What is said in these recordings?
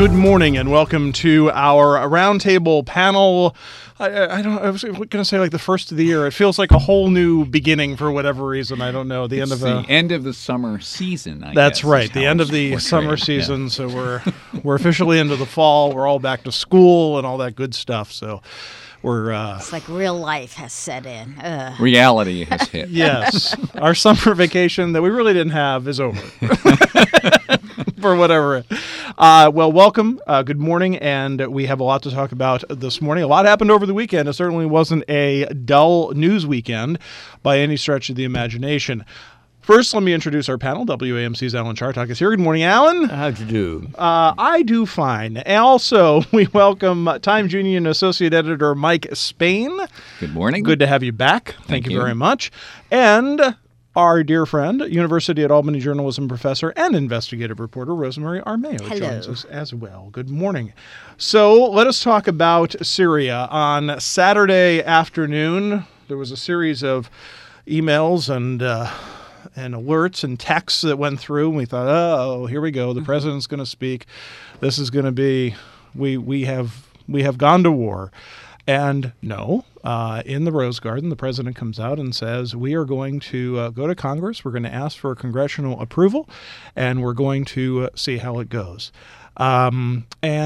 Good morning and welcome to our roundtable panel. I was going to say like the first of the year. It feels like a whole new beginning for whatever reason. I don't know. It's the end of the summer season. That's right. The end of the summer season. Yeah. So we're officially into the fall. We're all back to school and all that good stuff. So we're it's like real life has set in. Reality has hit. Yes. Our summer vacation that we really didn't have is over. For whatever. Well, welcome. Good morning. And we have a lot to talk about this morning. A lot happened over the weekend. It certainly wasn't a dull news weekend by any stretch of the imagination. First, let me introduce our panel. WAMC's Alan Chartock is here. Good morning, Alan. How'd you do? I do fine. And also, we welcome Times Union Associate Editor Mike Spain. Good morning. Good to have you back. Thank you very much. And our dear friend, University at Albany journalism professor and investigative reporter Rosemary Armao joins us as well. Good morning. So let us talk about Syria. On Saturday afternoon, there was a series of emails and alerts and texts that went through, and we thought, oh, here we go. The president's going to speak. This is going to be, we have gone to war. And no, in the Rose Garden, the president comes out and says, we are going to go to Congress. We're going to ask for congressional approval, and we're going to see how it goes. And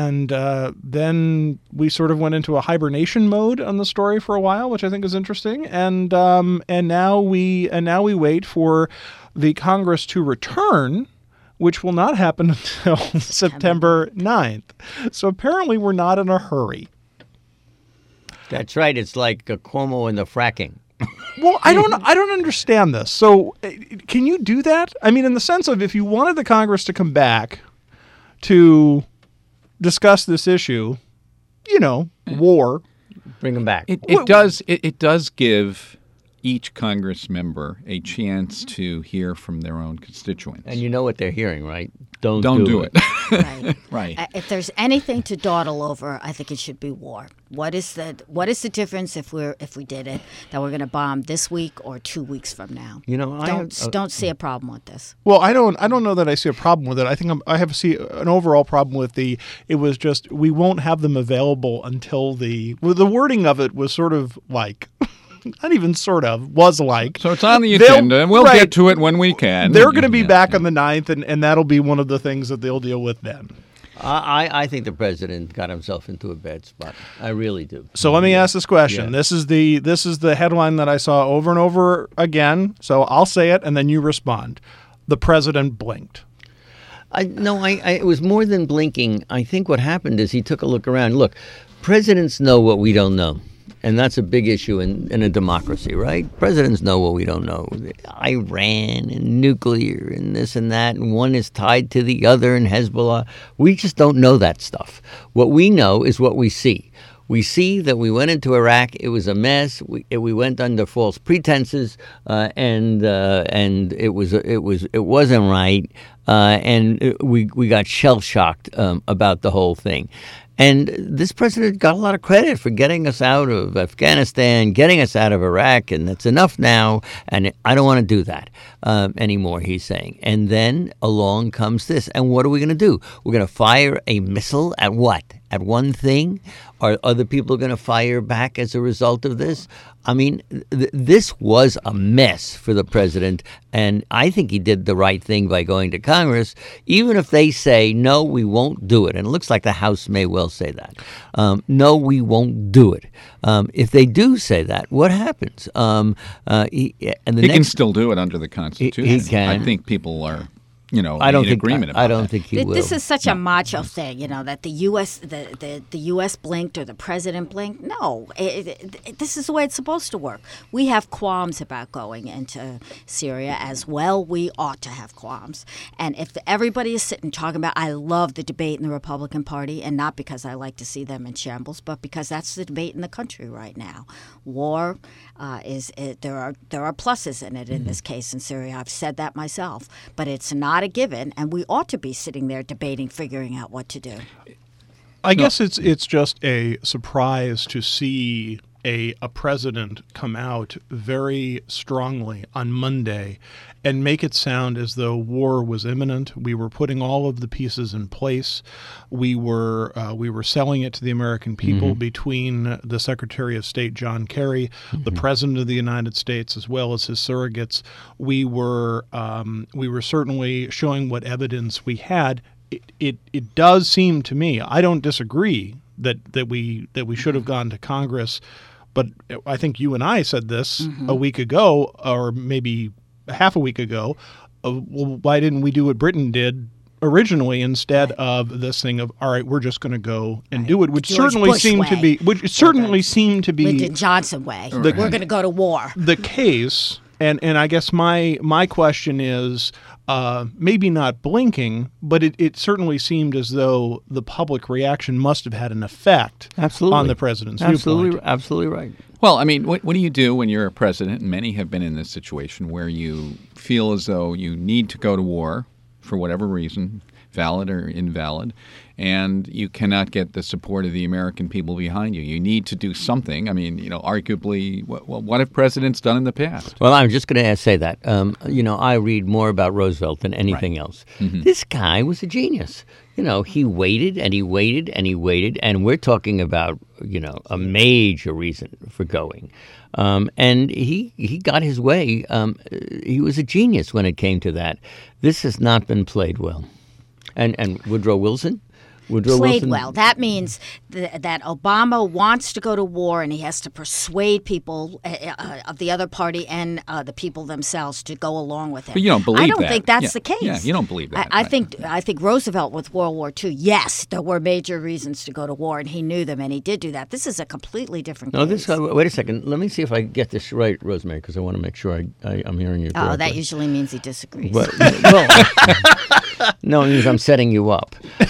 then we sort of went into a hibernation mode on the story for a while, which I think is interesting. And now we wait for the Congress to return, which will not happen until September 9th. So apparently we're not in a hurry. That's right. It's like Cuomo and the fracking. Well, I don't understand this. So can you do that? I mean, in the sense of if you wanted the Congress to come back to discuss this issue, war. Bring them back. It does give each Congress member a chance to hear from their own constituents. And you know what they're hearing, right? Don't do it. Right. Right. If there's anything to dawdle over, I think it should be war. What is the difference if we did it that we're going to bomb this week or 2 weeks from now? Don't see a problem with this. Well, I don't know that I see a problem with it. I think I see an overall problem with it was just we won't have them available until the wording of it was sort of like. Not even sort of, was like. So it's on the agenda, and we'll get to it when we can. They're going to be back on the 9th, and that'll be one of the things that they'll deal with then. I think the president got himself into a bad spot. I really do. So let me ask this question. Yeah. This is the headline that I saw over and over again, so I'll say it, and then you respond. The president blinked. It was more than blinking. I think what happened is he took a look around. Look, presidents know what we don't know. And that's a big issue in a democracy, right? Presidents know what we don't know. Iran and nuclear and this and that, and one is tied to the other and Hezbollah. We just don't know that stuff. What we know is what we see. We see that we went into Iraq. It was a mess. We went under false pretenses, and it wasn't right. And we got shell shocked about the whole thing. And this president got a lot of credit for getting us out of Afghanistan, getting us out of Iraq, and that's enough now, and I don't want to do that anymore, he's saying. And then along comes this, and what are we going to do? We're going to fire a missile at what? At one thing? Are other people going to fire back as a result of this? I mean, this was a mess for the president, and I think he did the right thing by going to Congress, even if they say, no, we won't do it. And it looks like the House may well say that. No, we won't do it. If they do say that, what happens? He can still do it under the Constitution. He can. I think people are... I don't think agreement about I don't think he will. This is such a macho thing, that the U.S. blinked or the president blinked. No, this is the way it's supposed to work. We have qualms about going into Syria as well. We ought to have qualms. And if everybody is sitting talking about, I love the debate in the Republican Party, and not because I like to see them in shambles, but because that's the debate in the country right now. War there are pluses in it in this case in Syria. I've said that myself, but it's not a given, and we ought to be sitting there debating, figuring out what to do. I guess it's just a surprise to see a president come out very strongly on Monday and make it sound as though war was imminent. We were putting all of the pieces in place. We were selling it to the American people between the Secretary of State John Kerry, the President of the United States, as well as his surrogates. We were certainly showing what evidence we had. It does seem to me, I don't disagree that we should have gone to Congress, but I think you and I said this a week ago, or maybe half a week ago. Well, why didn't we do what Britain did originally instead of this thing of, all right, we're just going to go and do it, which George certainly Bush seemed way. to be, Lyndon Johnson way. We're going to go to war. the case. And I guess my question is, maybe not blinking, but it certainly seemed as though the public reaction must have had an effect on the president's viewpoint. Absolutely right. Well, I mean, what do you do when you're a president? And many have been in this situation where you feel as though you need to go to war for whatever reason, valid or invalid, and you cannot get the support of the American people behind you. You need to do something. I mean, arguably, what have presidents done in the past? Well, I'm just going to say that. I read more about Roosevelt than anything else. This guy was a genius. He waited and he waited and he waited, and we're talking about, a major reason for going. And he got his way. He was a genius when it came to that. This has not been played well. And Woodrow Wilson? Played well. That means that Obama wants to go to war, and he has to persuade people of the other party and the people themselves to go along with him. But you don't believe that. I don't think that's the case. Yeah, you don't believe that. I think Roosevelt with World War II, yes, there were major reasons to go to war, and he knew them, and he did do that. This is a completely different case. Wait a second. Let me see if I get this right, Rosemary, because I want to make sure I'm hearing you correctly. Oh, that usually means he disagrees. No, it means I'm setting you up.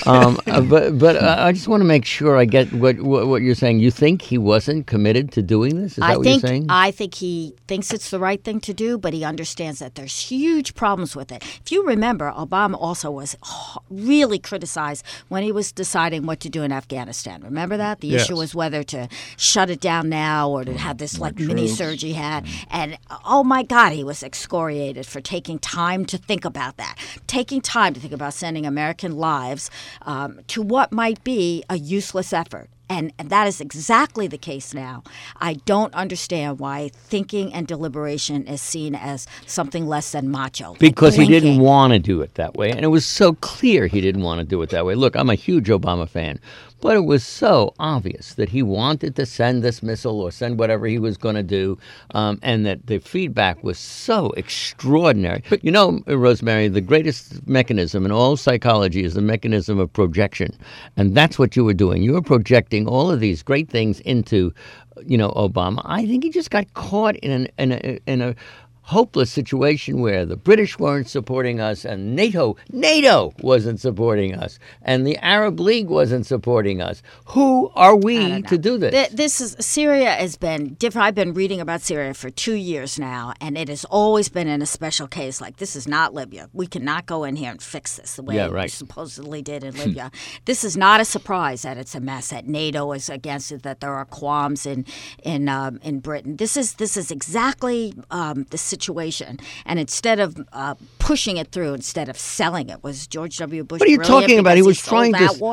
But I just want to make sure I get what you're saying. You think he wasn't committed to doing this? Is that what you're saying? I think he thinks it's the right thing to do, but he understands that there's huge problems with it. If you remember, Obama also was really criticized when he was deciding what to do in Afghanistan. Remember that? The issue was whether to shut it down now or to have this mini surge he had. And oh my God, he was excoriated for taking time to think about that. Taking time to think about sending American lives to what might be a useless effort. And that is exactly the case now. I don't understand why thinking and deliberation is seen as something less than macho. Because he didn't want to do it that way. And it was so clear he didn't want to do it that way. Look, I'm a huge Obama fan. But it was so obvious that he wanted to send this missile or send whatever he was going to do, and that the feedback was so extraordinary. But Rosemary, the greatest mechanism in all psychology is the mechanism of projection. And that's what you were doing. You were projecting all of these great things into, Obama. I think he just got caught in a hopeless situation where the British weren't supporting us and NATO wasn't supporting us and the Arab League wasn't supporting us. Who are we to do this? Syria has been different. I've been reading about Syria for 2 years now, and it has always been in a special case. Like, this is not Libya. We cannot go in here and fix this the way we supposedly did in Libya. This is not a surprise that it's a mess, that NATO is against it, that there are qualms in Britain. This is exactly the situation, and instead of pushing it through, instead of selling it, was George W. Bush. What are you talking about? He was trying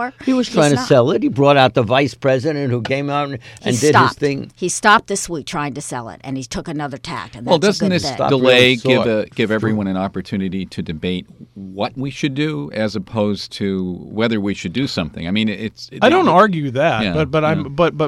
to not. sell it. He brought out the vice president who came out and did his thing. He stopped this week trying to sell it, and he took another tack. And well, doesn't this delay give everyone an opportunity to debate what we should do as opposed to whether we should do something? I mean, I don't argue that, but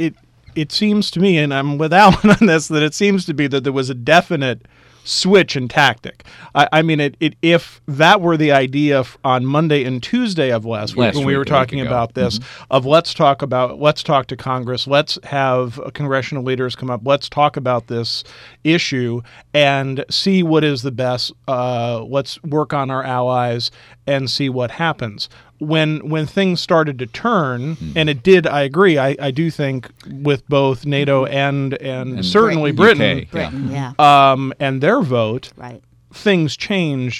it seems to me, and I'm with Alan on this, that it seems to be that there was a definite switch in tactic. I mean, if that were the idea on Monday and Tuesday of last week when we were talking about this, of let's talk to Congress, let's have congressional leaders come up, let's talk about this issue and see what is the best, let's work on our allies and see what happens. When things started to turn, and it did, I agree. I do think with both NATO and certainly Britain, and their vote, things changed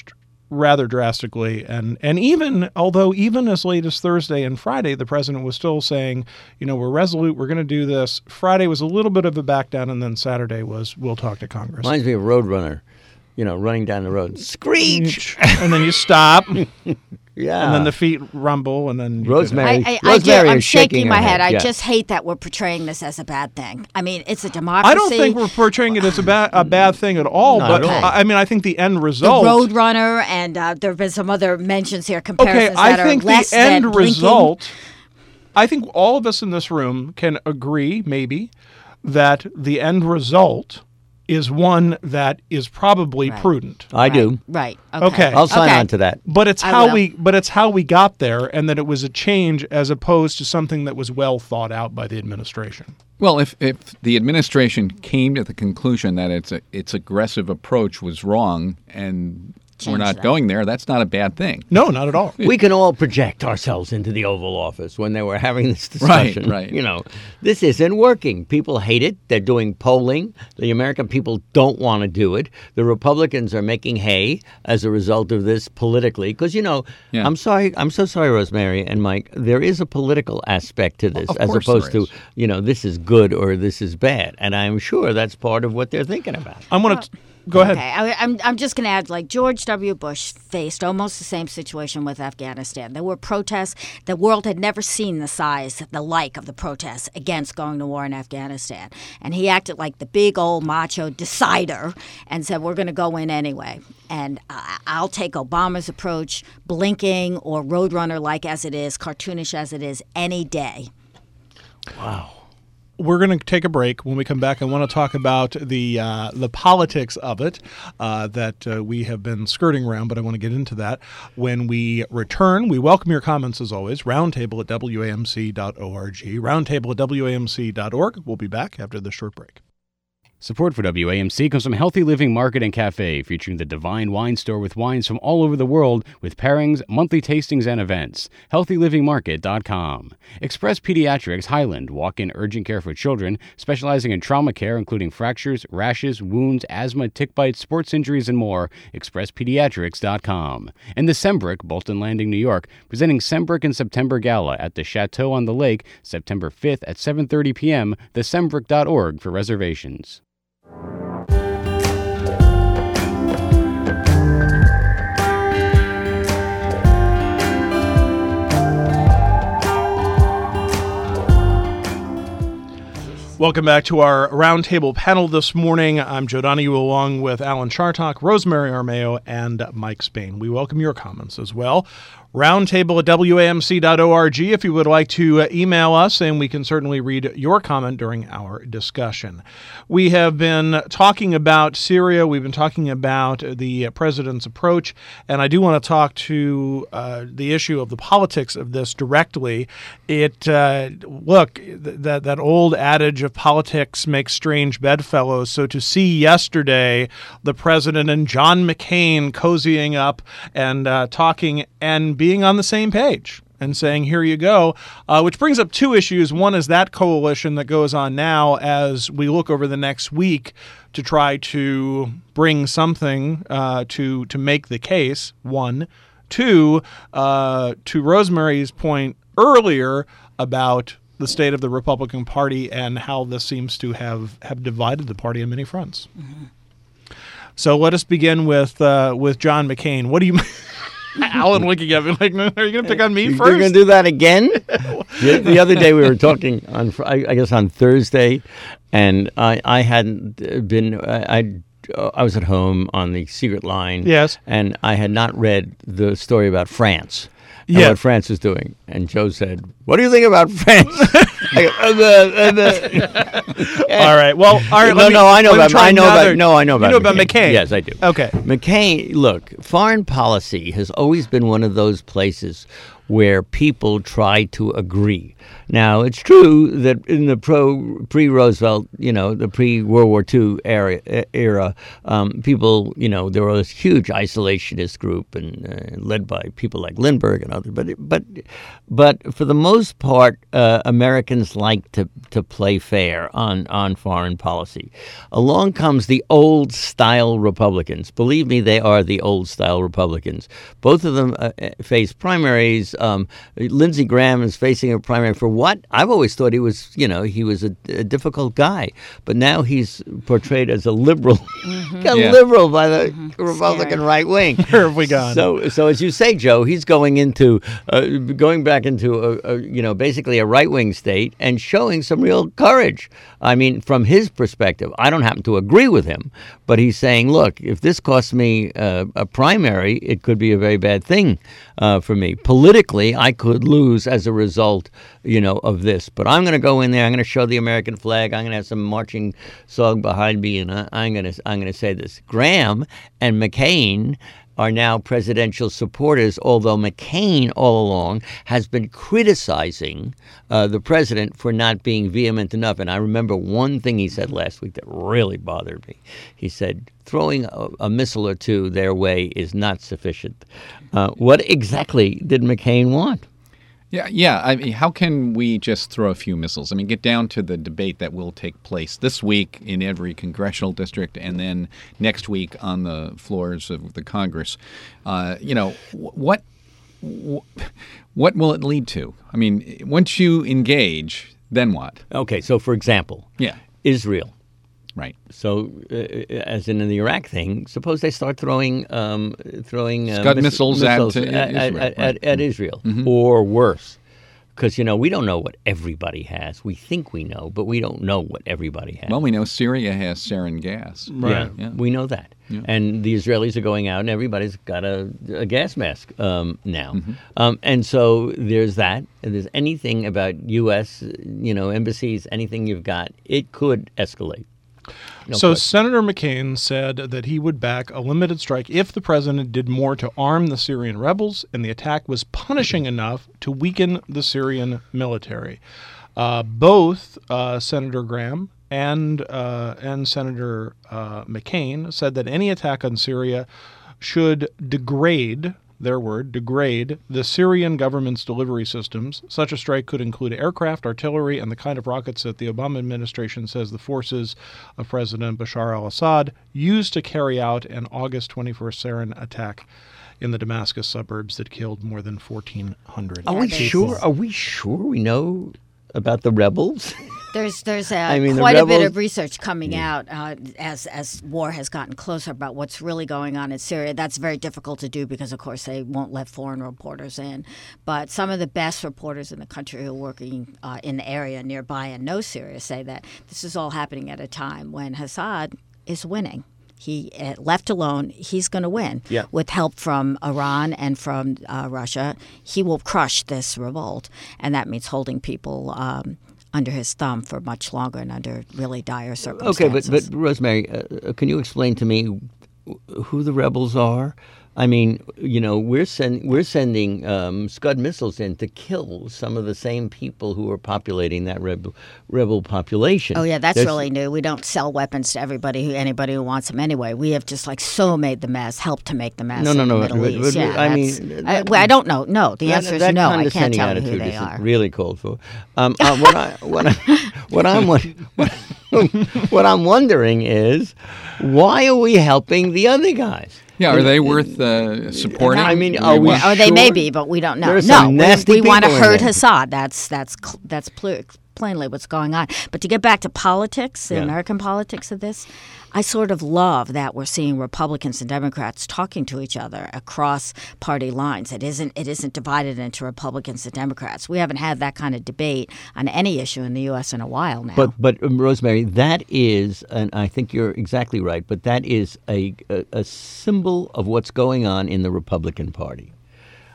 rather drastically. And even as late as Thursday and Friday, the president was still saying, we're resolute, we're going to do this. Friday was a little bit of a back down, and then Saturday was, we'll talk to Congress. Reminds me of Roadrunner, running down the road. Screech! And then you stop. Yeah. And then the feet rumble, and then Rosemary. I'm shaking my head. I Yes. just hate that we're portraying this as a bad thing. I mean, it's a democracy. I don't think we're portraying it as a bad thing at all. Not but at all. I mean, I think the end result. The Roadrunner, and there have been some other mentions here, comparisons Okay, that I think are less the end than blinking. result. I think all of us in this room can agree, maybe, that the end result is one that is probably prudent. I do. Right. Okay. I'll sign on to that. But it's I how will. we got there, and that it was a change as opposed to something that was well thought out by the administration. Well, if the administration came to the conclusion that its aggressive approach was wrong and we're Change not that. going there, that's not a bad thing. No, not at all. We can all project ourselves into the Oval Office when they were having this discussion. Right. This isn't working. People hate it. They're doing polling. The American people don't want to do it. The Republicans are making hay as a result of this politically. Because, Yeah. I'm so sorry, Rosemary and Mike. There is a political aspect to this, Of as course opposed there to, is. this is good or this is bad. And I'm sure that's part of what they're thinking about. I'm going to go ahead. Okay, I'm just going to add, like George W. Bush faced almost the same situation with Afghanistan. There were protests. The world had never seen the like of the protests against going to war in Afghanistan. And he acted like the big old macho decider and said, we're going to go in anyway. And I'll take Obama's approach, blinking or Roadrunner-like as it is, cartoonish as it is, any day. Wow. We're going to take a break. When we come back, I want to talk about the politics of it that we have been skirting around, but I want to get into that. When we return, we welcome your comments as always. Roundtable at WAMC.org. Roundtable at WAMC.org. We'll be back after this short break. Support for WAMC comes from Healthy Living Market and Cafe, featuring the Divine Wine Store with wines from all over the world with pairings, monthly tastings, and events. HealthyLivingMarket.com. Express Pediatrics Highland, walk-in urgent care for children, specializing in trauma care including fractures, rashes, wounds, asthma, tick bites, sports injuries, and more. ExpressPediatrics.com. And the Sembrick, Bolton Landing, New York, presenting Sembrick in September Gala at the Chateau on the Lake, September 5th at 7:30 p.m. thesembrick.org for reservations. Welcome back to our roundtable panel this morning. I'm Joe Donahue along with Alan Chartock, Rosemary Armao, and Mike Spain. We welcome your comments as well. Roundtable at WAMC.org if you would like to email us, and we can certainly read your comment during our discussion. We have been talking about Syria. We've been talking about the president's approach, and I do want to talk to the issue of the politics of this directly. That old adage of politics makes strange bedfellows. So to see yesterday the president and John McCain cozying up and talking and being on the same page and saying, here you go, which brings up two issues. One is that coalition that goes on now as we look over the next week to try to bring something to make the case, one. Two, to Rosemary's point earlier about the state of the Republican Party and how this seems to have divided the party on many fronts. Mm-hmm. So let us begin with John McCain. What do you... Alan looking at me like, are you going to pick on me first? You're going to do that again? The other day we were talking on, I guess on Thursday, and I hadn't been, I was at home on the secret line. Yes. And I had not read the story about France. And Yeah. what France is doing. And Joe said, what do you think about France? I go, All right. Well, all right. I know about You know about McCain. McCain. Yes, I do. Okay. McCain, look, foreign policy has always been one of those places where people try to agree. Now, it's true that in the pre-Roosevelt, the pre-World War II era, people, there was a huge isolationist group and led by people like Lindbergh and others. But for the most part, Americans like to play fair on foreign policy. Along comes the old-style Republicans. Believe me, they are the old-style Republicans. Both of them face primaries. Lindsey Graham is facing a primary for what? I've always thought he was a difficult guy, but now he's portrayed as a liberal, liberal by the Republican right wing. Where have we gone? So as you say, Joe, he's going back into basically a right wing state and showing some real courage. I mean, from his perspective, I don't happen to agree with him, but he's saying, look, if this costs me a primary, it could be a very bad thing for me. Politically, I could lose as a result, of this. But I'm going to go in there. I'm going to show the American flag. I'm going to have some marching song behind me, and I'm going to say this. Graham and McCain are now presidential supporters, although McCain all along has been criticizing the president for not being vehement enough. And I remember one thing he said last week that really bothered me. He said, throwing a missile or two their way is not sufficient. What exactly did McCain want? Yeah. I mean, how can we just throw a few missiles? I mean, get down to the debate that will take place this week in every congressional district, and then next week on the floors of the Congress. What will it lead to? I mean, once you engage, then what? Okay, so for example, Israel. Right. So, as in the Iraq thing, suppose they start throwing Scud missiles at Israel, or worse, because we don't know what everybody has. We think we know, but we don't know what everybody has. Well, we know Syria has sarin gas. Right. Yeah, we know that, and the Israelis are going out, and everybody's got a gas mask now, and so there's that. If there's anything about U.S. embassies, anything you've got, it could escalate. Senator McCain said that he would back a limited strike if the president did more to arm the Syrian rebels and the attack was punishing enough to weaken the Syrian military. Both Senator Graham and Senator McCain said that any attack on Syria should degrade the Syrian government's delivery systems. Such a strike could include aircraft, artillery, and the kind of rockets that the Obama administration says the forces of President Bashar al-Assad used to carry out an August 21st sarin attack in the Damascus suburbs that killed more than 1,400 Are we sure? Are we sure we know about the rebels? There's quite a bit of research coming out as war has gotten closer about what's really going on in Syria. That's very difficult to do because, of course, they won't let foreign reporters in. But some of the best reporters in the country who are working in the area nearby and know Syria say that this is all happening at a time when Assad is winning. He, left alone, he's going to win. Yeah. With help from Iran and from Russia, he will crush this revolt. And that means holding people under his thumb for much longer and under really dire circumstances. Okay, but Rosemary, can you explain to me who the rebels are? I mean, we're sending Scud missiles in to kill some of the same people who are populating that rebel population. Oh yeah, that's really new. We don't sell weapons to anybody who wants them anyway. We have just made the mess, helped to make the mess. No. In the Middle East. I don't know. No, the answer is no. I can't tell you who they are. Really called for. What I'm wondering is, why are we helping the other guys? Yeah, are they worth supporting? I mean, are we sure? They may be, but we don't know. We want to hurt Assad. That's plainly what's going on. But to get back to politics, the American politics of this, I sort of love that we're seeing Republicans and Democrats talking to each other across party lines. It isn't divided into Republicans and Democrats. We haven't had that kind of debate on any issue in the U.S. in a while now. But Rosemary, that is, and I think you're exactly right, but that is a symbol of what's going on in the Republican Party.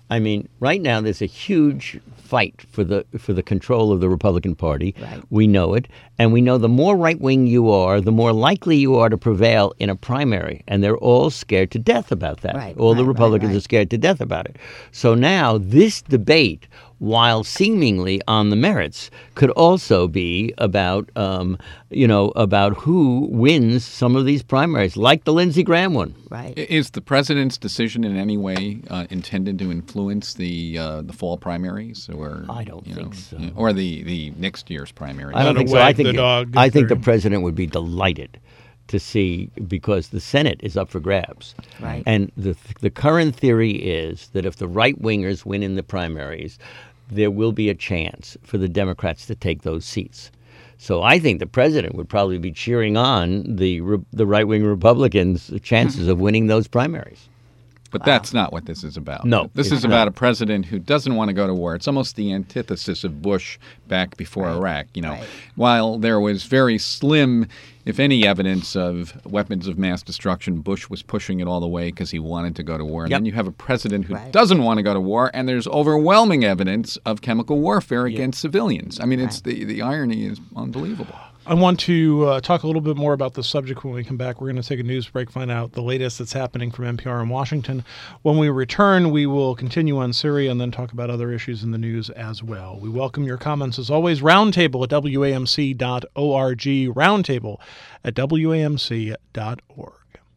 I mean, right now there's a huge fight for the control of the Republican Party. Right. We know it, and we know the more right-wing you are, the more likely you are to prevail in a primary, and they're all scared to death about that. Right, all the right, Republicans right. are scared to death about it. So now this debate, while seemingly on the merits, could also be about, about who wins some of these primaries, like the Lindsey Graham one. Right. Is the president's decision in any way intended to influence the fall primaries, or I don't think so. or the next year's primaries? I don't think so. wag the dog I think the theory. president would be delighted to see, because the Senate is up for grabs. Right. And the current theory is that if the right-wingers win in the primaries, there will be a chance for the Democrats to take those seats. So I think the president would probably be cheering on the right-wing Republicans' chances of winning those primaries. But that's not what this is about. No, This it's is about not. a president who doesn't want to go to war. It's almost the antithesis of Bush back before Iraq. Right. While there was very slim, if any, evidence of weapons of mass destruction, Bush was pushing it all the way because he wanted to go to war. And Yep. then you have a president who Right. doesn't want to go to war, and there's overwhelming evidence of chemical warfare against civilians. I mean, it's the irony is unbelievable. I want to talk a little bit more about this subject when we come back. We're going to take a news break, find out the latest that's happening from NPR in Washington. When we return, we will continue on Syria and then talk about other issues in the news as well. We welcome your comments as always. Roundtable at WAMC.org. Roundtable at WAMC.org.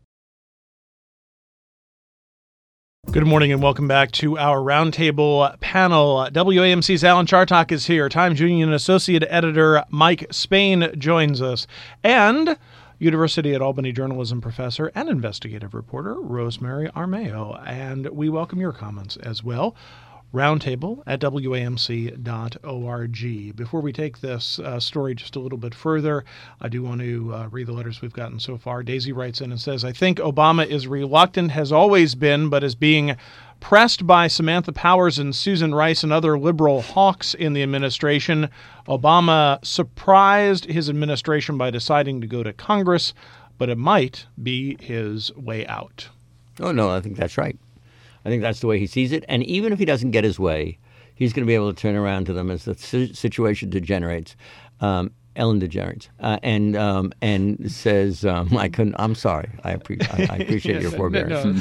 Good morning and welcome back to our Roundtable panel. WAMC's Alan Chartock is here. Times Union Associate Editor Mike Spain joins us. And University at Albany journalism professor and investigative reporter Rosemary Armao. And we welcome your comments as well. Roundtable at WAMC.org. Before we take this story just a little bit further, I do want to read the letters we've gotten so far. Daisy writes in and says, I think Obama is reluctant, has always been, but is being pressed by Samantha Powers and Susan Rice and other liberal hawks in the administration. Obama surprised his administration by deciding to go to Congress, but it might be his way out. Oh, no, I think that's right. I think that's the way he sees it. And even if he doesn't get his way, he's going to be able to turn around to them as the situation degenerates. Ellen degenerates, and says, I'm sorry. I appreciate your forbearance.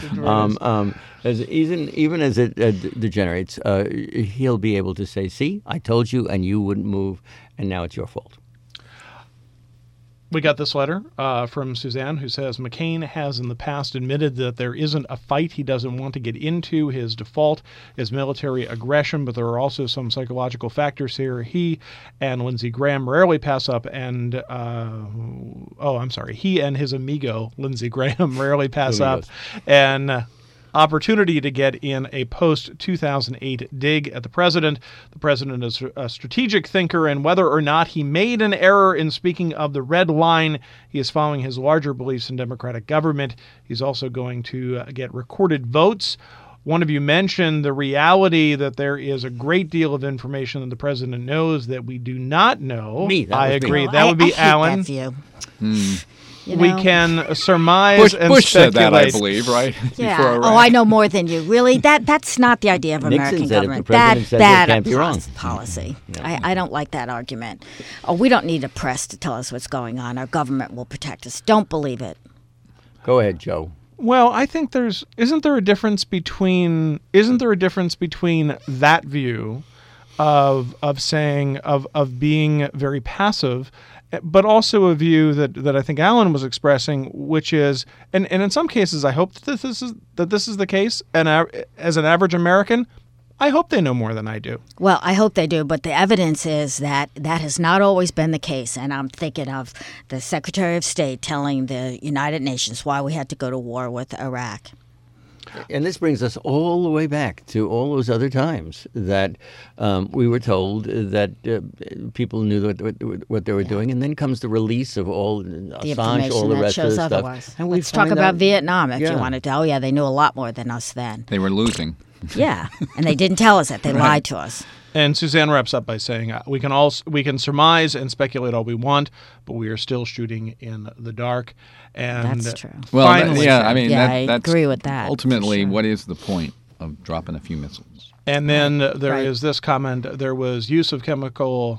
Even as it degenerates, he'll be able to say, see, I told you, and you wouldn't move, and now it's your fault. We got this letter from Suzanne, who says McCain has in the past admitted that there isn't a fight he doesn't want to get into. His default is military aggression, but there are also some psychological factors here. He and Lindsey Graham rarely pass up, and he and his amigo Lindsey Graham rarely pass up, and opportunity to get in a post-2008 dig at the president. The president is a strategic thinker, and whether or not he made an error in speaking of the red line, he is following his larger beliefs in democratic government. He's also going to get recorded votes. One of you mentioned the reality that there is a great deal of information that the president knows that we do not know. I agree. No, That would be I hate Alan. that view. We can surmise and Bush said speculate. that, I believe, right? Yeah. Before Iraq. Oh, I know more than you. Really? That's not the idea of Nixon American said if the government. president says it, That can't be wrong. policy. I don't like that argument. Oh, we don't need a press to tell us what's going on. Our government will protect us. Don't believe it. Go ahead, Joe. Well, I think isn't there a difference between that view of saying of being very passive, but also a view that I think Alan was expressing, which is, and in some cases I hope that this is the case, and as an average American, I hope they know more than I do. Well, I hope they do, but the evidence is that has not always been the case. And I'm thinking of the Secretary of State telling the United Nations why we had to go to war with Iraq. And this brings us all the way back to all those other times that we were told that people knew what they were doing, and then comes the release of all Assange, all the rest of the stuff. Otherwise. And Let's talk about Vietnam if Yeah. you wanted to. Oh, yeah, they knew a lot more than us then. They were losing. Yeah, and they didn't tell us that. They lied to us. And Suzanne wraps up by saying, we can surmise and speculate all we want, but we are still shooting in the dark. And That's true. Well, finally, I mean, Yeah, I that's agree with that, for Ultimately, sure. what is the point? of dropping a few missiles. And then there is this comment: there was use of chemical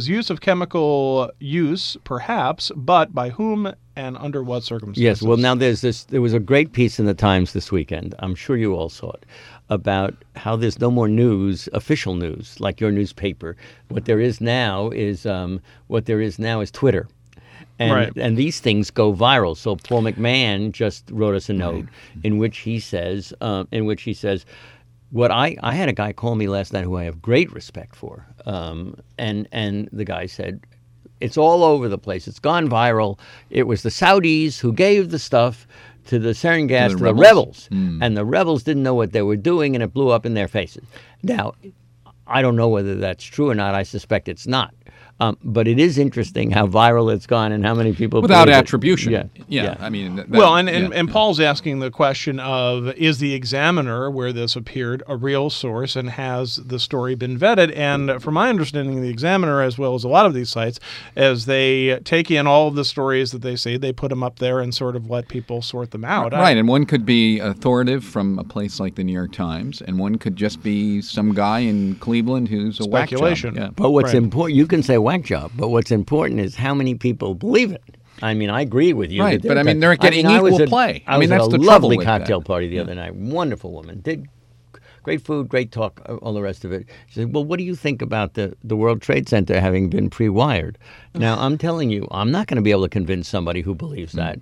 use, perhaps, but by whom and under what circumstances? Yes. Well, now there was a great piece in the Times this weekend. I'm sure you all saw it, about how there's no more news, official news, like your newspaper. What there is now is Twitter. And these things go viral. So Paul McMahon just wrote us a note in which he says, what I had a guy call me last night who I have great respect for, and the guy said, it's all over the place. It's gone viral. It was the Saudis who gave the stuff to the sarin gas to the rebels, and the rebels didn't know what they were doing, and it blew up in their faces. Now, I don't know whether that's true or not. I suspect it's not. But it is interesting how viral it's gone and how many people without attribution. Yeah. I mean, and Paul's asking the question of, is the Examiner, where this appeared, a real source, and has the story been vetted? And from my understanding, the Examiner, as well as a lot of these sites, as they take in all of the stories that they say, they put them up there and sort of let people sort them out. Right, and one could be authoritative from a place like the New York Times, and one could just be some guy in Cleveland who's a whack job. Yeah. But what's important, you can say whack job, but what's important is how many people believe it. I mean, I agree with you. Right, but I mean, they're getting equal play. I mean, that's the the lovely trouble cocktail with that. party the other night. Wonderful woman. Did great food, great talk, all the rest of it. She said, well, what do you think about the World Trade Center having been pre-wired? Now, I'm telling you, I'm not going to be able to convince somebody who believes that.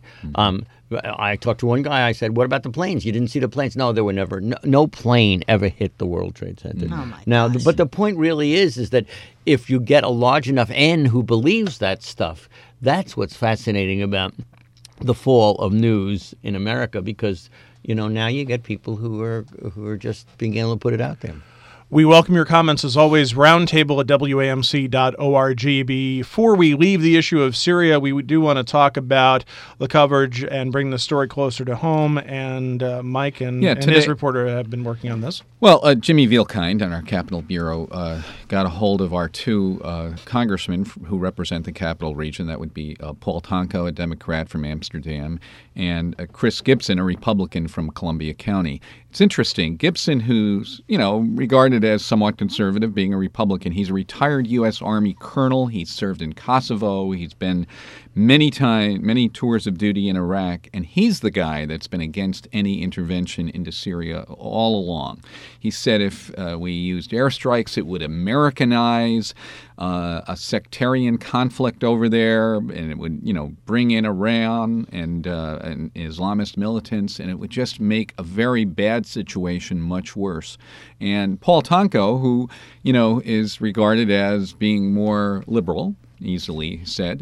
I talked to one guy. I said, what about the planes? You didn't see the planes? No, there were never. No plane ever hit the World Trade Center. Oh my now, gosh. but the point really is that if you get a large enough N who believes that stuff, that's what's fascinating about the fall of news in America, because now you get people who are just being able to put it out there. We welcome your comments, as always, roundtable at WAMC.org. Before we leave the issue of Syria, we do want to talk about the coverage and bring the story closer to home. And Mike and his reporter have been working on this. Well, Jimmy Vielkind on our Capitol Bureau got a hold of our two congressmen who represent the Capital Region. That would be Paul Tonko, a Democrat from Amsterdam, and Chris Gibson, a Republican from Columbia County. It's interesting. Gibson, who's, regarded as somewhat conservative, being a Republican, he's a retired U.S. Army colonel. He's served in Kosovo. He's been many tours of duty in Iraq, and he's the guy that's been against any intervention into Syria all along. He said if we used airstrikes, it would Americanize a sectarian conflict over there, and it would, bring in Iran and Islamist militants, and it would just make a very bad situation much worse. And Paul Tonko, who, is regarded as being more liberal, easily said,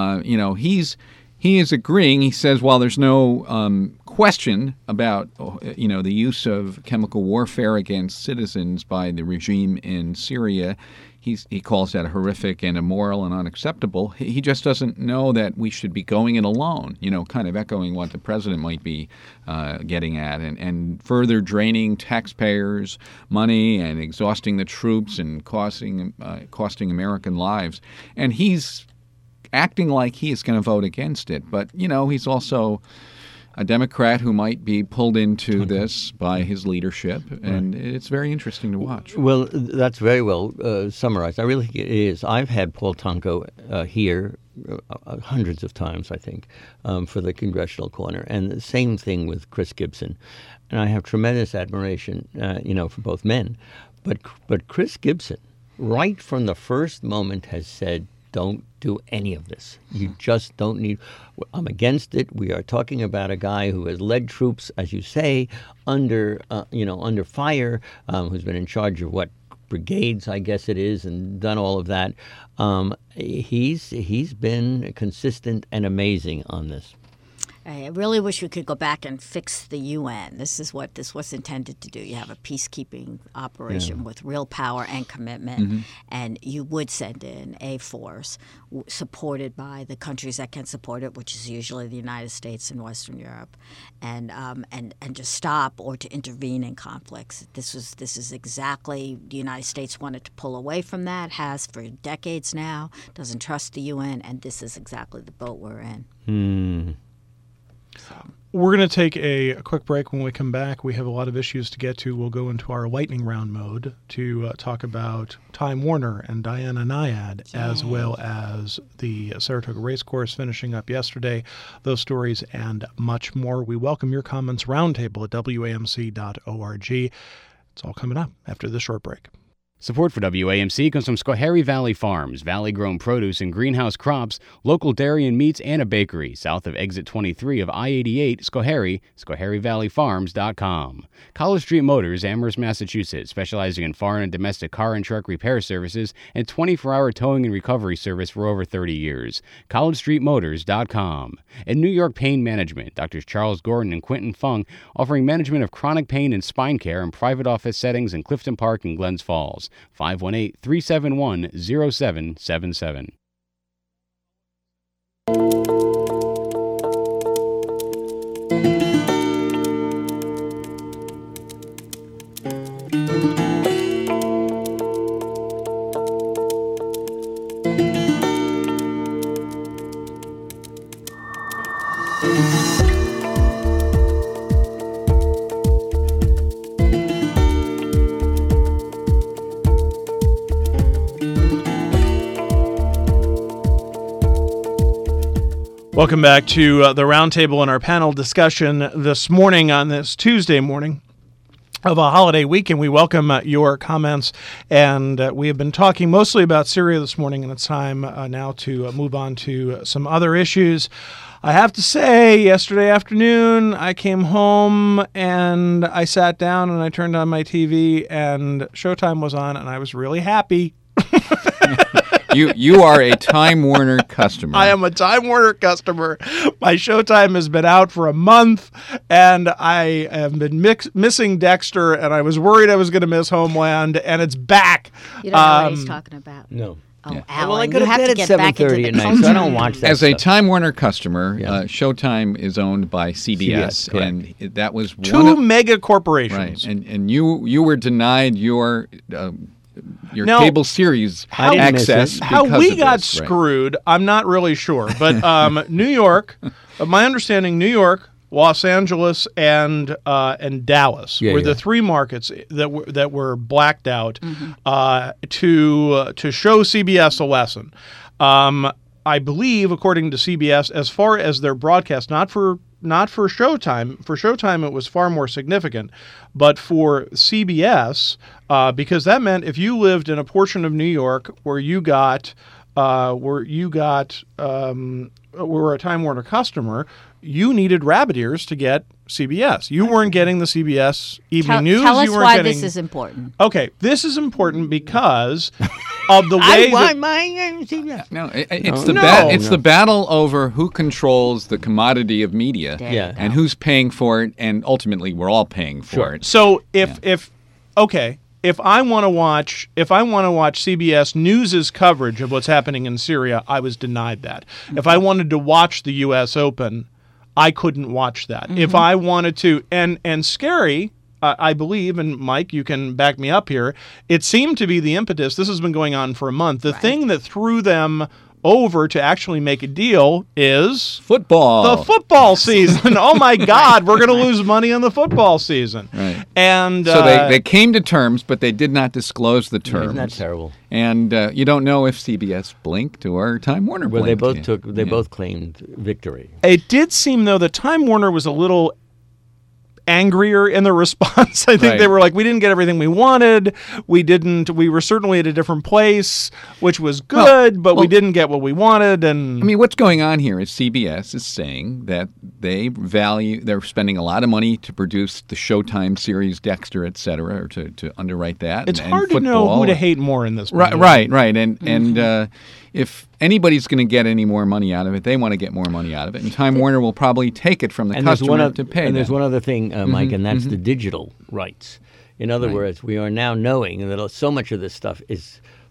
he is agreeing. He says, while there's no question about, the use of chemical warfare against citizens by the regime in Syria, he calls that horrific and immoral and unacceptable. He just doesn't know that we should be going it alone, kind of echoing what the president might be getting at, and further draining taxpayers' money and exhausting the troops and costing American lives. And he's acting like he is going to vote against it. But, he's also a Democrat who might be pulled into this by his leadership, and it's very interesting to watch. Well, that's very well summarized. I really think it is. I've had Paul Tonko here hundreds of times, I think, for the Congressional Corner, and the same thing with Chris Gibson. And I have tremendous admiration, for both men. But Chris Gibson, right from the first moment, has said, don't do any of this. You just don't need. I'm against it. We are talking about a guy who has led troops, as you say, under fire, who's been in charge of brigades, I guess it is, and done all of that. He's been consistent and amazing on this. I really wish we could go back and fix the UN. This is what this was intended to do. You have a peacekeeping operation with real power and commitment, and you would send in a force supported by the countries that can support it, which is usually the United States and Western Europe, and to stop or to intervene in conflicts. This is exactly the United States wanted to pull away from that, has for decades now, doesn't trust the UN, and this is exactly the boat we're in. We're going to take a quick break. When we come back, we have a lot of issues to get to. We'll go into our lightning round mode to talk about Time Warner and Diana Nyad, as well as the Saratoga Racecourse finishing up yesterday, those stories and much more. We welcome your comments. Roundtable at WAMC.org. It's all coming up after this short break. Support for WAMC comes from Schoharie Valley Farms, valley-grown produce and greenhouse crops, local dairy and meats, and a bakery south of Exit 23 of I-88, Schoharie, SchoharieValleyFarms.com. College Street Motors, Amherst, Massachusetts, specializing in foreign and domestic car and truck repair services and 24-hour towing and recovery service for over 30 years. CollegeStreetMotors.com. And New York Pain Management, Drs. Charles Gordon and Quentin Fung, offering management of chronic pain and spine care in private office settings in Clifton Park and Glens Falls. 518-371-0777. Welcome back to the Roundtable and our panel discussion this morning on this Tuesday morning of a holiday weekend. We welcome your comments, and we have been talking mostly about Syria this morning, and it's time now to move on to some other issues. I have to say, yesterday afternoon, I came home and I sat down and I turned on my TV and Showtime was on, and I was really happy. You are a Time Warner customer. I am a Time Warner customer. My Showtime has been out for a month, and I have been missing Dexter, and I was worried I was going to miss Homeland, and it's back. You don't know what he's talking about. No. Oh, Yeah. Alan, Well, I you go to have bed to at get back into 7:30 the at night, culture. so I don't watch that As a stuff. Time Warner customer, Yeah. Showtime is owned by CBS, CBS, correct. and that was one Two of, mega corporations. right. And you were denied your Now, cable series I didn't miss access. it. How because we of got this, right. screwed, I'm not really sure. But New York, my understanding, New York, Los Angeles, and Dallas were the three markets that were blacked out to show CBS a lesson. I believe, according to CBS, as far as their broadcast, not for Showtime. For Showtime, it was far more significant, but for CBS, because that meant if you lived in a portion of New York where you were a Time Warner customer, you needed rabbit ears to get CBS. You weren't getting the CBS Evening News. Tell us you weren't why getting... this is important. Okay, this is important because of the way CBS. No, it's No. the battle over who controls the commodity of media, Yeah. and who's paying for it, and ultimately we're all paying for it. So if I want to watch CBS News's coverage of what's happening in Syria, I was denied that. If I wanted to watch the U.S. Open, I couldn't watch that. If I wanted to, and scary, I believe, and Mike, you can back me up here, it seemed to be the impetus. This has been going on for a month. The thing that threw them over to actually make a deal is Football. the football season. Oh my God, we're going to lose money on the football season. Right. And So they came to terms, but they did not disclose the terms. Isn't that terrible? And you don't know if CBS blinked or Time Warner Well, blinked. they both claimed victory. It did seem, though, that Time Warner was a little angrier in the response. I think Right. they were like, we didn't get everything we wanted. We were certainly at a different place, which was good, but we didn't get what we wanted. And I mean, what's going on here is CBS is saying that they're spending a lot of money to produce the Showtime series Dexter, et cetera, or to underwrite that. it's and hard to know who to hate more in this. Right. And if anybody's going to get any more money out of it, they want to get more money out of it. And Time Warner will probably take it from the customer to pay And there's them. one other thing, Mike, and that's the digital rights. In other words, we are now knowing that so much of this stuff is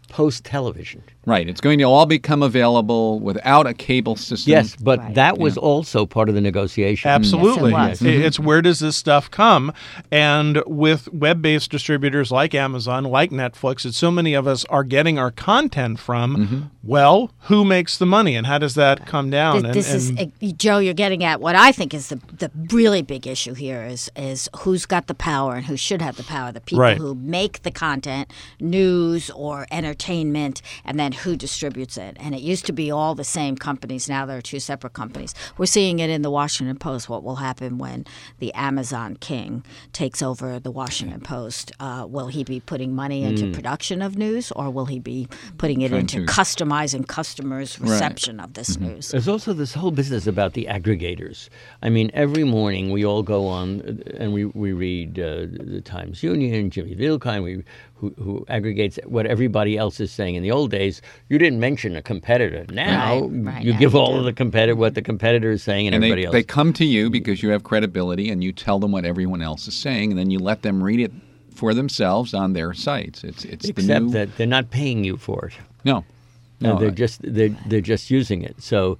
post-television. Right. It's going to all become available without a cable system. Yes, but that was also part of the negotiation. Absolutely. Yes, it was. It's where does this stuff come? And with web-based distributors like Amazon, like Netflix, that so many of us are getting our content from, well, who makes the money and how does that come down? This is Joe, you're getting at what I think is the really big issue here is who's got the power and who should have the power. The people who make the content, news or entertainment, and then who distributes it. And it used to be all the same companies. Now there are two separate companies. We're seeing it in the Washington Post. What will happen when the Amazon king takes over the Washington Post? Will he be putting money into production of news, or will he be putting it into customizing customers' reception of this news? There's also this whole business about the aggregators. I mean, every morning we all go on and we read the Times Union, Jimmy Vilkine, who aggregates what everybody else is saying. In the old days, you didn't mention a competitor. Now you give all of the what the competitor is saying and everybody else. They come to you because you have credibility and you tell them what everyone else is saying, and then you let them read it for themselves on their sites. It's Except that they're not paying you for it. No, they're just using it. So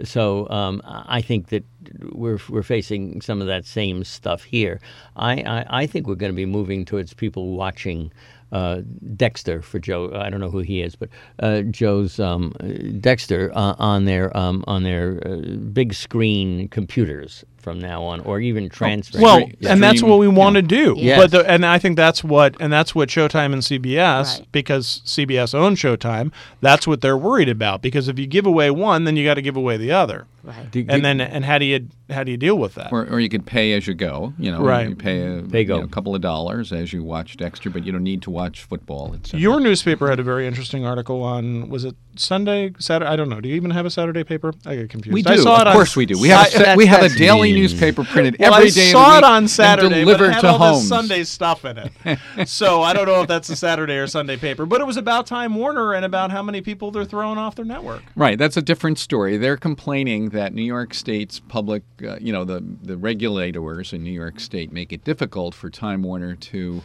I think that we're facing some of that same stuff here. I think we're going to be moving towards people watching Dexter for Joe. I don't know who he is, but Joe's Dexter on their big screen computers from now on, or even transferring. Well, and that's what we want to do. Yes. But and I think that's what Showtime and CBS, because CBS owns Showtime, that's what they're worried about. Because if you give away one, then you got to give away the other. Right. And how do you deal with that? Or you could pay as you go. You pay a couple of dollars as you watch Dexter, but you don't need to watch football, etc. Your newspaper had a very interesting article on, was it Sunday, Saturday? I don't know. Do you even have a Saturday paper? I get confused. We do. I saw it of course we do. We have a daily newspaper printed every day. I saw it on Saturday, and delivered but it had to all homes. this Sunday stuff in it. So I don't know if that's a Saturday or Sunday paper, but it was about Time Warner and about how many people they're throwing off their network. Right. That's a different story. They're complaining that New York State's public, the regulators in New York State make it difficult for Time Warner to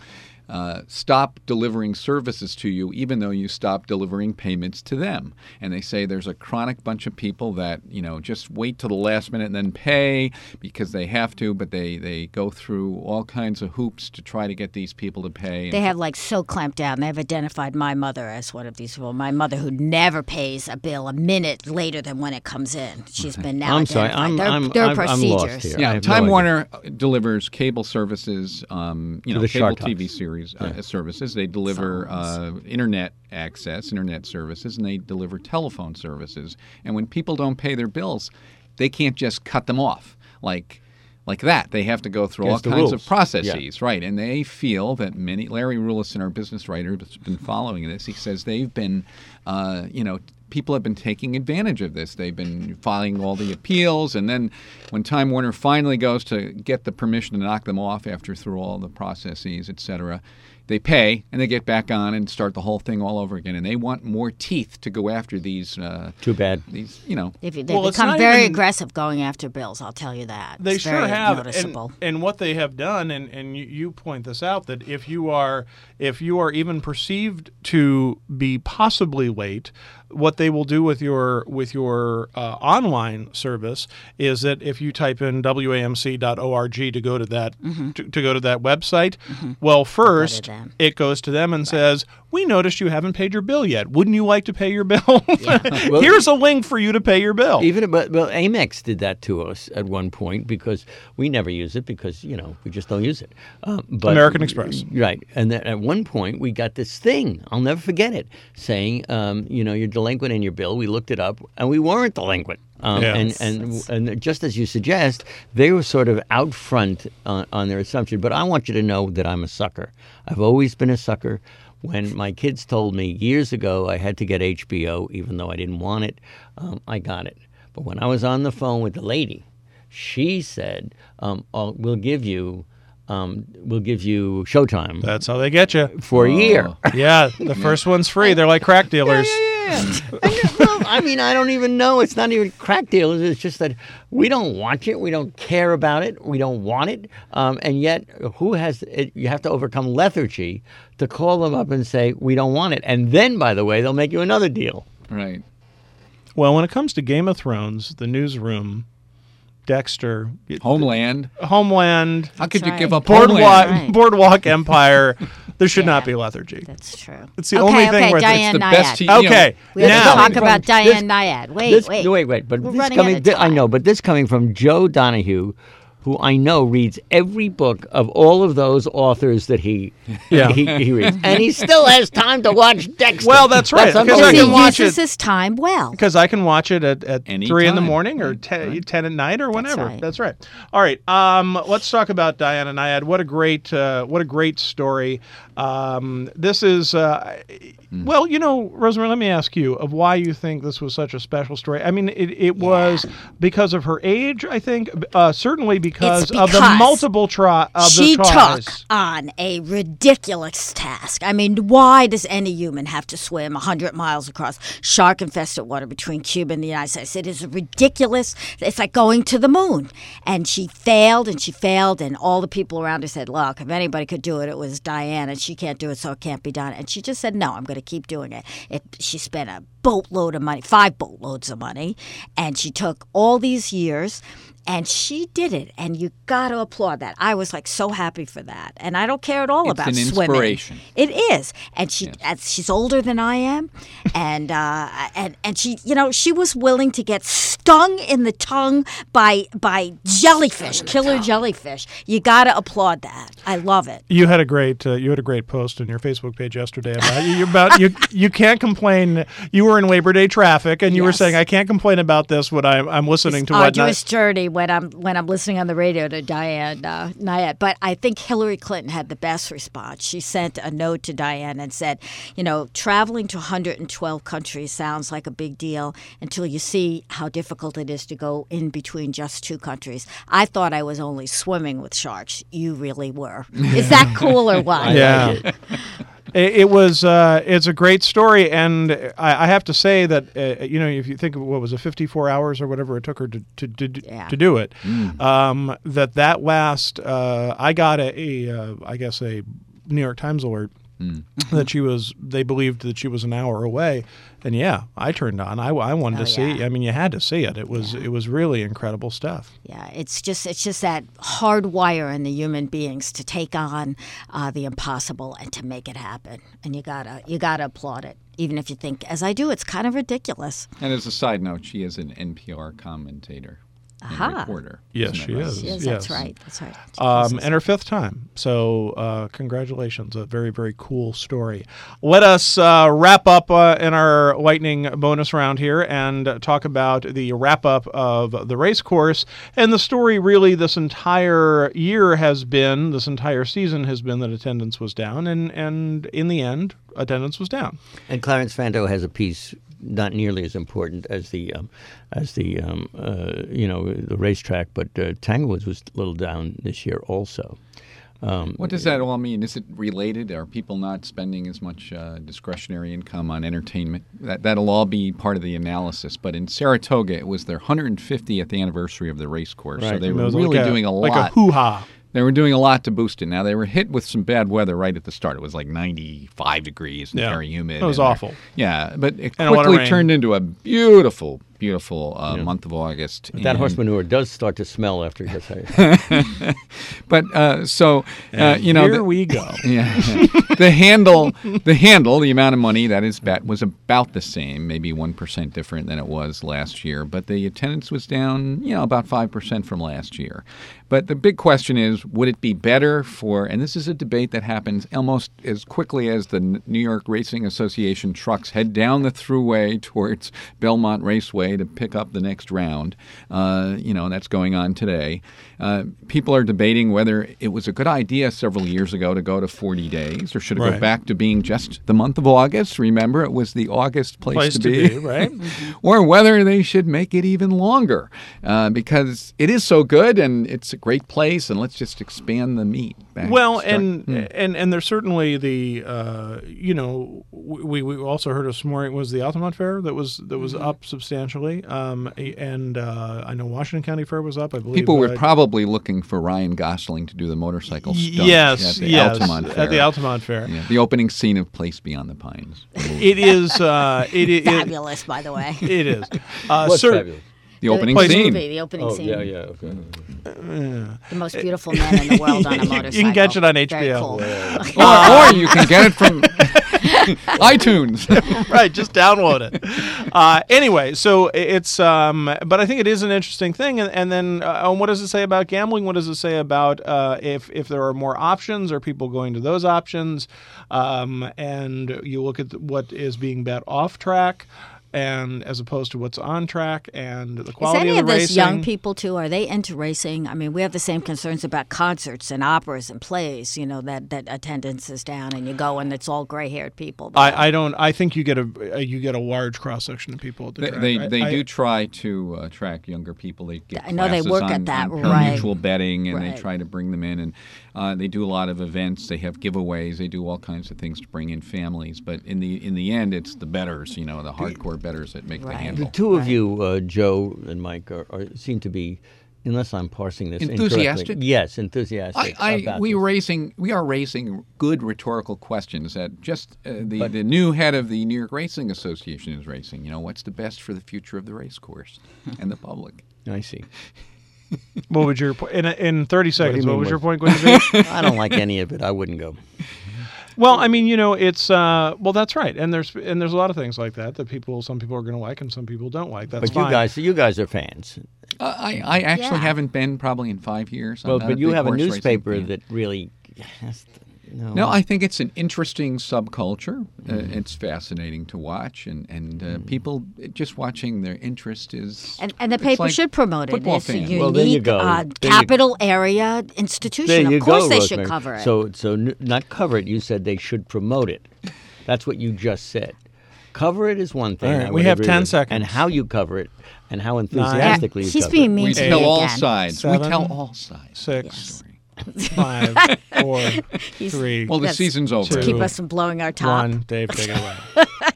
stop delivering services to you, even though you stop delivering payments to them. And they say there's a chronic bunch of people that, just wait till the last minute and then pay because they have to, but they go through all kinds of hoops to try to get these people to pay. They have so clamped down. They've identified my mother as one of these people. My mother, who never pays a bill a minute later than when it comes in. She's been now identified. There are procedures. I'm lost here. Yeah, Time Warner delivers cable services, cable TV series. Services. They deliver internet access, internet services, and they deliver telephone services. And when people don't pay their bills, they can't just cut them off like that. They have to go through all kinds of processes, right? And they feel that Larry Rulison, our business writer, has been following this. He says they've been, people have been taking advantage of this. They've been filing all the appeals, and then when Time Warner finally goes to get the permission to knock them off after through all the processes, et cetera, they pay, and they get back on and start the whole thing all over again. And they want more teeth to go after these. Too bad. They've become very aggressive going after bills, I'll tell you that. They it's sure very have. Noticeable. And what they have done, and you point this out, that if you are even perceived to be possibly late, what they will do with your online service is that if you type in wamc.org to go to that to go to that website, well, first it goes to them and says, "We noticed you haven't paid your bill yet. Wouldn't you like to pay your bill? Well, here's a link for you to pay your bill." But Amex did that to us at one point because we never use it because we just don't use it. But American Express, right? And then at one point we got this thing. I'll never forget it, saying, you're delinquent in your bill. We looked it up, and we weren't delinquent. And just as you suggest, they were sort of out front on their assumption. But I want you to know that I'm a sucker. I've always been a sucker. When my kids told me years ago I had to get HBO, even though I didn't want it, I got it. But when I was on the phone with the lady, she said, "We'll give you Showtime." That's how they get you for a year. Yeah, the first one's free. They're like crack dealers. Yeah. Well, I mean, I don't even know. It's not even crack dealers. It's just that we don't watch it. We don't care about it. We don't want it. And yet, who has it? You have to overcome lethargy to call them up and say, we don't want it. And then, by the way, they'll make you another deal. Right. Well, when it comes to Game of Thrones, The Newsroom, Dexter, Homeland. How could you right. give up Boardwalk, Homeland? Boardwalk Empire, there should not be lethargy. That's true. It's the only thing where Diane it's the Nyad. best. Okay, We have now to talk about Diane Nyad. Wait. But We're this running coming, out of time. I know, but this coming from Joe Donahue, who I know reads every book of all of those authors that he reads, and he still has time to watch Dexter. Well, that's right, because I Because can he watch uses it. his time well. Because I can watch it at Any 3 in the time. morning or 10 at night or whenever. right. That's right. All right. Let's talk about Diana Nyad. What a great story. This is well, Rosemary. Let me ask you of why you think this was such a special story. I mean, it was because of her age. I think certainly because of the multiple She tries. took on a ridiculous task. I mean, why does any human have to swim 100 miles across shark-infested water between Cuba and the United States? It is ridiculous. It's like going to the moon. And she failed, and all the people around her said, look, if anybody could do it, it was Diane, and she can't do it, so it can't be done. And she just said, no, I'm going to keep doing it. She spent a boatload of money, 5 boatloads of money, and she took all these years. And she did it, and you got to applaud that. I was like so happy for that, and I don't care at all about an swimming. inspiration. It is, and she's older than I am, and she, she was willing to get stung in the tongue by jellyfish, killer jellyfish. You got to applaud that. I love it. You had a great post on your Facebook page yesterday about you can't complain. You were in Labor Day traffic, and you were Yes. saying I can't complain about this when I'm listening to what. Arduous journey when I'm listening on the radio to Diane Nyad. But I think Hillary Clinton had the best response. She sent a note to Diane and said, traveling to 112 countries sounds like a big deal until you see how difficult it is to go in between just 2 countries. I thought I was only swimming with sharks. You really were. Is that cool or what? Yeah. It was. It's a great story, and I have to say that if you think of what was it, 54 hours or whatever it took her to do it, that last. I got a New York Times alert that they believed that she was an hour away, and I turned on. I wanted to see. I mean, you had to see it. It was really incredible stuff. Yeah, it's just that hard wire in the human beings to take on the impossible and to make it happen, and you gotta applaud it, even if you think, as I do, it's kind of ridiculous. And as a side note, she is an NPR commentator. And reporter. Yes, she is. Yes, yes. that's right. And her 5th time. So congratulations. A very, very cool story. Let us wrap up in our lightning bonus round here and talk about the wrap-up of the race course. And the story really this entire season has been that attendance was down. And in the end, attendance was down. And Clarence Fanto has a piece not nearly as important as the racetrack, but Tanglewood was a little down this year also. What does that all mean? Is it related? Are people not spending as much discretionary income on entertainment? That'll all be part of the analysis. But in Saratoga, it was their 150th anniversary of the race course, so they were really doing a lot. Like a hoo-ha. They were doing a lot to boost it. Now, they were hit with some bad weather right at the start. It was like 95 degrees and very humid. It was awful. But it quickly turned into a beautiful month of August. That horse manure does start to smell after it gets high. But here we go. Yeah, the handle, the amount of money that is bet was about the same, maybe 1% different than it was last year. But the attendance was down, about 5% from last year. But the big question is, would it be better and this is a debate that happens almost as quickly as the New York Racing Association trucks head down the thruway towards Belmont Raceway way to pick up the next round. That's going on today. People are debating whether it was a good idea several years ago to go to 40 days, or should it go back to being just the month of August? Remember, it was the August place to be, right? Or whether they should make it even longer, because it is so good and it's a great place, and let's just expand the meat. Well, and there's certainly the we also heard of some more. It was the Altamont Fair that was up substantially, and I know Washington County Fair was up. I believe people were probably looking for Ryan Gosling to do the motorcycle stunt. Yes, Altamont Fair. At the Altamont Fair. Yeah, the opening scene of Place Beyond the Pines. It is fabulous, by the way. It is. What's fabulous? The opening scene. Movie, the opening scene. Yeah, okay. The most beautiful man in the world on a motorcycle. You can catch it on HBO. Very cool. Or you can get it from iTunes. Right, just download it. Anyway, so it's, but I think it is an interesting thing. And then what does it say about gambling? What does it say about if there are more options, or people going to those options? And you look at what is being bet off track, and as opposed to what's on track, and the quality of the racing. Is any of this young people too? Are they into racing? I mean, we have the same concerns about concerts and operas and plays. That attendance is down, and you go and it's all gray-haired people. I don't. I think you get a large cross section of people at the track. They do try to attract younger people. They get I know they work at that, on right? Mutual betting, and right. they try to bring them in, and they do a lot of events. They have giveaways. They do all kinds of things to bring in families. But in the end, it's the bettors. The hardcore bettors that make the handle. The two of you, Joe and Mike, seem to be, unless I'm parsing this enthusiastic. Incorrectly. Yes, enthusiastic. We are raising good rhetorical questions that just the new head of the New York Racing Association is raising. What's the best for the future of the race course and the public? I see. What would your in 30 seconds? What was your point going to be? I don't like any of it. I wouldn't go. Well, I mean, it's that's right, and there's a lot of things like that some people are going to like and some people don't like. That's fine. But you guys are fans. I actually haven't been probably in 5 years. Well, but you have a newspaper that really. No, I think it's an interesting subculture. It's fascinating to watch, and people just watching their interest is. And the paper should promote it. It's a unique, there you go. capital area institution. Of course, they should cover it. So not cover it. You said they should promote it. That's what you just said. Cover it is one thing. Right, we have 10 seconds. And how you cover it, and how enthusiastically you cover it. He's being mean we to me tell all again. sides. 7, we tell all sides. 6, 5, 4, 3. Well, the season's over. To keep us from blowing our top. 1. Dave, take it away.